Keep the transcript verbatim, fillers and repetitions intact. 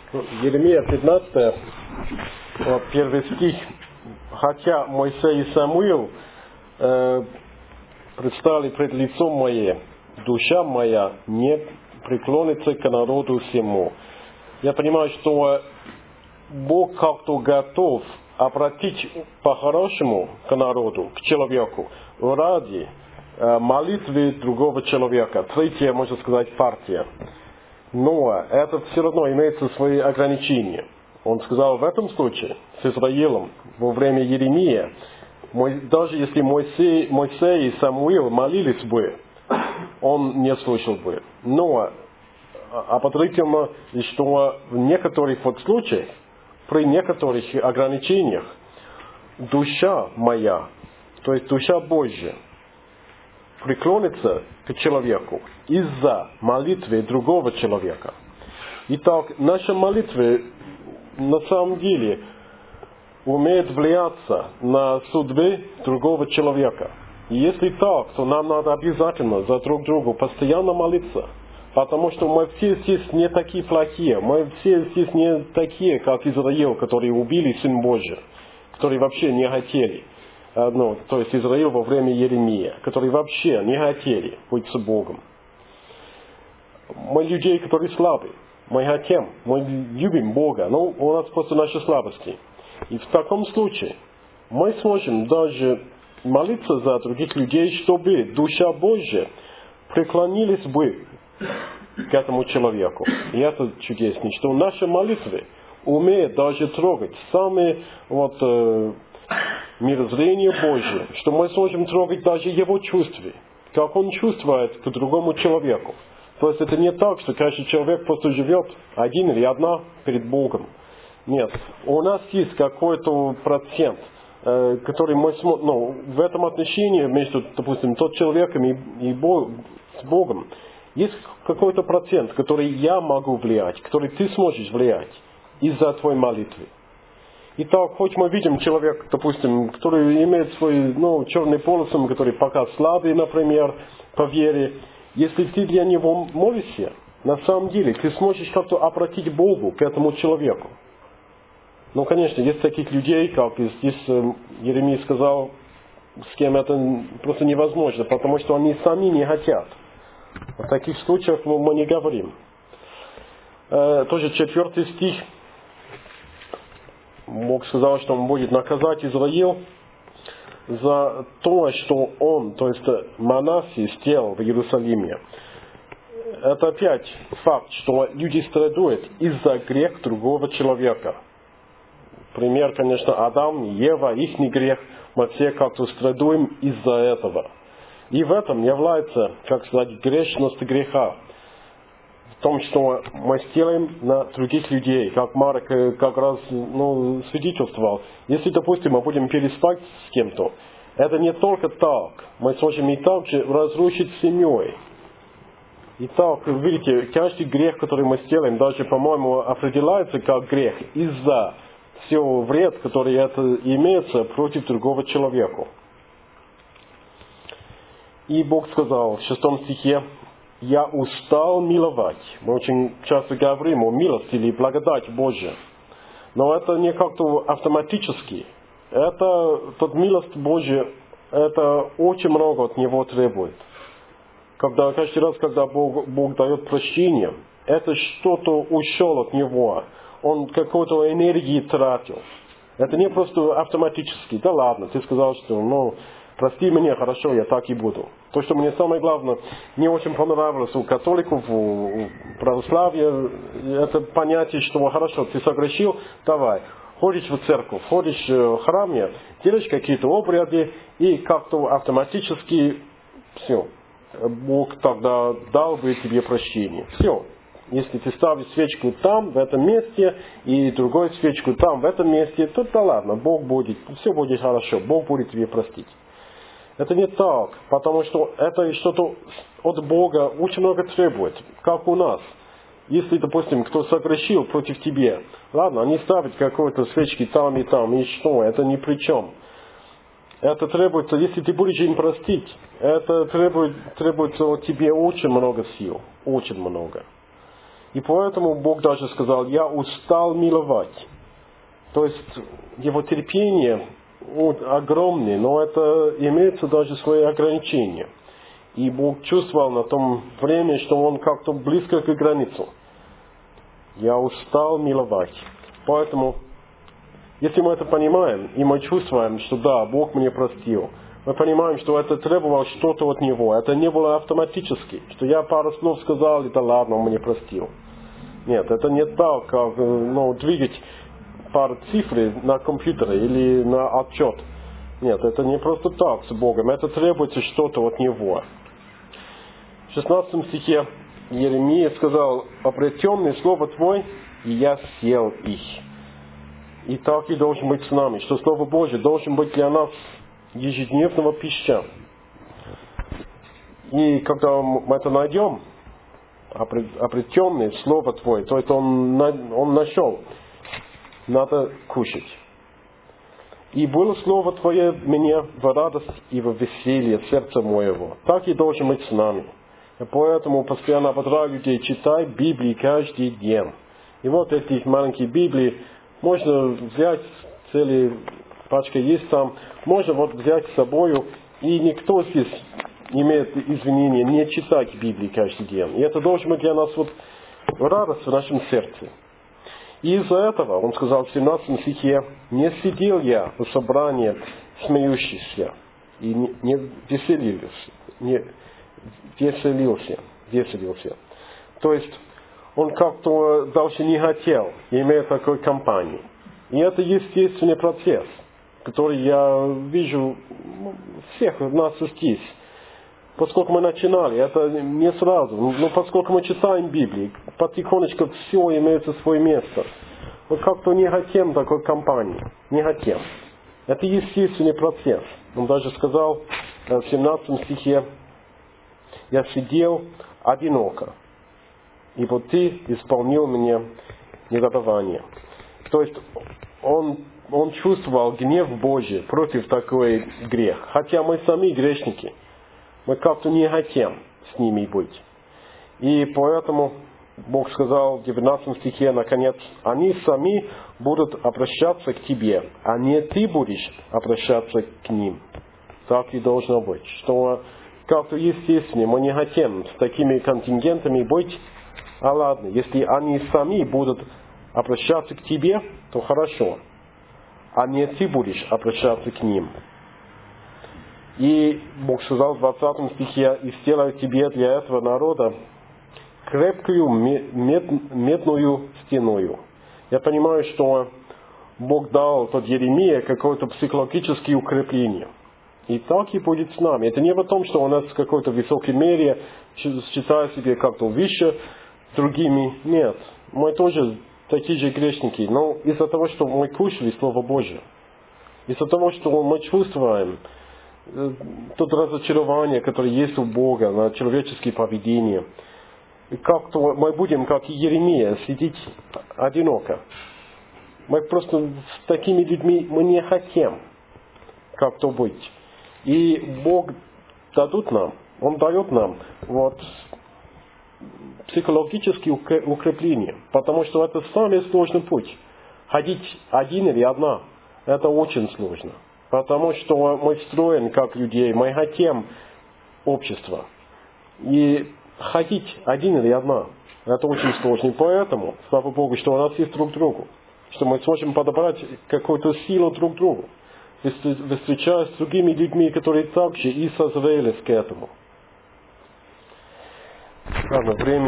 Еремия пятнадцать, первый стих. «Хотя Моисей и Самуил э, предстали пред лицом мое, душа моя не преклонится к народу всему». Я понимаю, что Бог как-то готов обратить по-хорошему к народу, к человеку, ради э, молитвы другого человека. Третья, можно сказать, партия. Но это все равно имеется свои ограничения. Он сказал в этом случае с Израилем во время Еремии, даже если Моисей, Моисей и Самуил молились бы, он не слушал бы. Но ободрительно, что в некоторых вот случаях, при некоторых ограничениях, душа моя, то есть душа Божья, преклонится к человеку из-за молитвы другого человека. Итак, наши молитвы на самом деле умеют влияться на судьбы другого человека. И если так, то нам надо обязательно за друг другу постоянно молиться. Потому что мы все здесь не такие плохие. Мы все здесь не такие, как Израиль, которые убили Сын Божий, которые вообще не хотели. Ну, то есть Израиль во время Еремии, которые вообще не хотели быть с Богом. Мы людей, которые слабы. Мы хотим, мы любим Бога, но у нас просто наши слабости. И в таком случае мы сможем даже молиться за других людей, чтобы душа Божья преклонилась бы к этому человеку. И это чудесно, что наши молитвы умеют даже трогать самые вот, э, мирозрение Божье, что мы сможем трогать даже его чувства, как он чувствует к другому человеку. То есть это не так, что каждый человек просто живет один или одна перед Богом. Нет, у нас есть какой-то процент, э, который мы сможем, ну, в этом отношении между, допустим, тот человеком и, и Бог, с Богом, есть какой-то процент, который я могу влиять, который ты сможешь влиять из-за твоей молитвы. Итак, хоть мы видим человека, допустим, который имеет свои ну, черные полосы, который пока слабый, например, по вере, если ты для него молишься, на самом деле ты сможешь как-то обратить Богу к этому человеку. Ну, конечно, есть таких людей, как здесь Еремия сказал, с кем это просто невозможно, потому что они сами не хотят. В таких случаях мы не говорим. Э, тоже четвертый стих. Бог сказал, что Он будет наказать Израиль за то, что он, то есть Манасия, сделал в Иерусалиме. Это опять факт, что люди страдают из-за греха другого человека. Пример, конечно, Адам, Ева, их грех. Мы все как-то страдаем из-за этого. И в этом является, как сказать, грешность греха. В том, что мы сделаем на других людей, как Марк как раз ну, свидетельствовал. Если, допустим, мы будем переспать с кем-то, это не только так. Мы сможем и так же разрушить семьей. Итак, видите, каждый грех, который мы сделаем, даже, по-моему, определяется как грех из-за всего вред, который это имеется против другого человека. И Бог сказал в шестом стихе, «Я устал миловать». Мы очень часто говорим о милости или благодать Божья. Но это не как-то автоматически. Это, тот милость Божья, это очень много от Него требует. Когда, каждый раз, когда Бог, Бог дает прощение, это что-то ушел от Него. Он какой-то энергии тратил. Это не просто автоматически. Да ладно, ты сказал, что ну, прости меня, хорошо, я так и буду. То, что мне самое главное, не очень понравилось у католиков, у православия, это понятие, что хорошо, ты согрешил, давай. Ходишь в церковь, ходишь в храме, делаешь какие-то обряды, и как-то автоматически все. Бог тогда дал бы тебе прощение. Все. Если ты ставишь свечку там, в этом месте, и другую свечку там, в этом месте, то да ладно, Бог будет, все будет хорошо, Бог будет тебе простить. Это не так, потому что это что-то от Бога очень много требует, как у нас. Если, допустим, кто согрешил против тебя, ладно, они ставят какие-то свечки там и там, и что, это ни при чем. Это требуется, если ты будешь им простить, это требует, требуется от тебя очень много сил, очень много. И поэтому Бог даже сказал, я устал миловать. То есть его терпение вот, огромное, но это имеется даже свои ограничения. И Бог чувствовал на том времени, что он как-то близко к границе. Я устал миловать. Поэтому, если мы это понимаем, и мы чувствуем, что да, Бог мне простил, мы понимаем, что это требовало что-то от Него. Это не было автоматически, что я пару слов сказал, и да ладно, Он мне простил. Нет, это не так, как ну, двигать пару цифр на компьютере или на отчет. Нет, это не просто так с Богом, это требуется что-то от Него. В шестнадцатом стихе Иеремия сказал, «Обретенное слово Твой, и я съел их». И так и должен быть с нами, что Слово Божье должен быть для нас ежедневного пища. И когда мы это найдем, обретенное Слово Твое, то это он, он нашел, надо кушать. И было Слово Твое мне в радость и в веселье сердца моего. Так и должен быть с нами. И поэтому постоянно ободряю людей, читай Библии каждый день. И вот эти маленькие Библии можно взять, целая пачка есть там, можно вот взять с собой, и никто здесь не имеет извинения не читать Библии каждый день. И это должен быть для нас вот радость в нашем сердце. И из-за этого, он сказал в семнадцатом стихе, «Не сидел я в собрании смеющийся, и не, не веселился, не веселился, веселился». То есть, он как-то дальше не хотел иметь такой компании. И это естественный процесс, который я вижу всех нас здесь. Поскольку мы начинали, это не сразу, но поскольку мы читаем Библию, потихонечку все имеет свое место. Мы как-то не хотим такой компании, не хотим. Это естественный процесс. Он даже сказал в семнадцатом стихе, «Я сидел одиноко, и вот Ты исполнил мне негодование». То есть он, он чувствовал гнев Божий против такой грех. Хотя мы сами грешники. Мы как-то не хотим с ними быть. И поэтому Бог сказал в девятнадцатом стихе, наконец, «Они сами будут обращаться к Тебе, а не Ты будешь обращаться к ним». Так и должно быть. Что как-то естественно, мы не хотим с такими контингентами быть. А ладно, если они сами будут обращаться к Тебе, то хорошо. А не Ты будешь обращаться к ним. И Бог сказал в двадцатом стихе, «И сделаю тебе для этого народа крепкую мед, медную стеную». Я понимаю, что Бог дал тот Иеремии какое-то психологическое укрепление. И так и будет с нами. Это не в том, что у нас в какой-то высокой мере считает себя как-то выше другими. Нет. Мы тоже такие же грешники. Но из-за того, что мы кушали Слово Божие, из-за того, что мы чувствуем тот разочарование, которое есть у Бога на человеческое поведение. И как-то мы будем, как и Иеремия, сидеть одиноко. Мы просто с такими людьми мы не хотим как-то быть. И Бог дадут нам, Он дает нам вот психологические укрепления, потому что это самый сложный путь. Ходить один или одна, это очень сложно. Потому что мы строим как людей, мы хотим общества. И ходить один или одна, это очень сложно. И поэтому, слава Богу, что у нас есть друг другу. Что мы сможем подобрать какую-то силу друг другу. Встречаясь с другими людьми, которые также и созрели к этому. Ладно, время.